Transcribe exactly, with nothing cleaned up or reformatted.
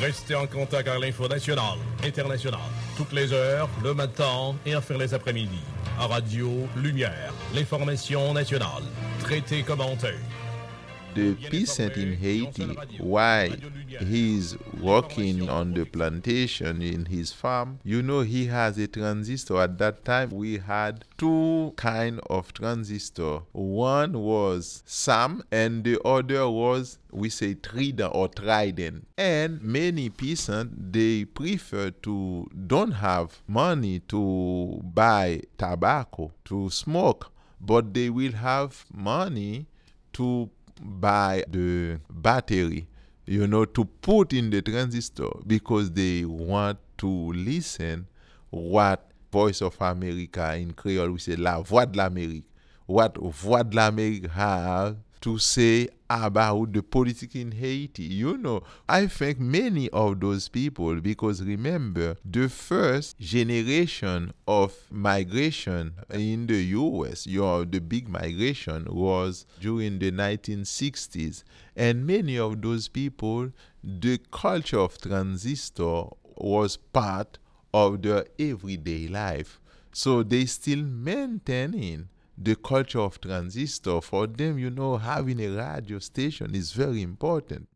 Restez en contact avec l'info nationale, internationale, toutes les heures, le matin et enfin les après-midi. À Radio Lumière, l'information nationale, traité commenté. The peasant in Haiti, why he's working on the plantation in his farm, you know he has a transistor. At that time, we had two kind of transistor. One was Sam and the other was, we say, Trident or Trident. And many peasants, they prefer to don't have money to buy tobacco, to smoke, but they will have money to buy the battery, you know, to put in the transistor because they want to listen what Voice of America in Creole we say La Voix de l'Amérique, what Voix de l'Amérique have to say about the politics in Haiti. You know, I think many of those people, because remember, the first generation of migration in the U S, you know, the big migration was during the nineteen sixties. And many of those people, the culture of transistor was part of their everyday life. So they still maintaining the culture of transistor. For them, you know, having a radio station is very important.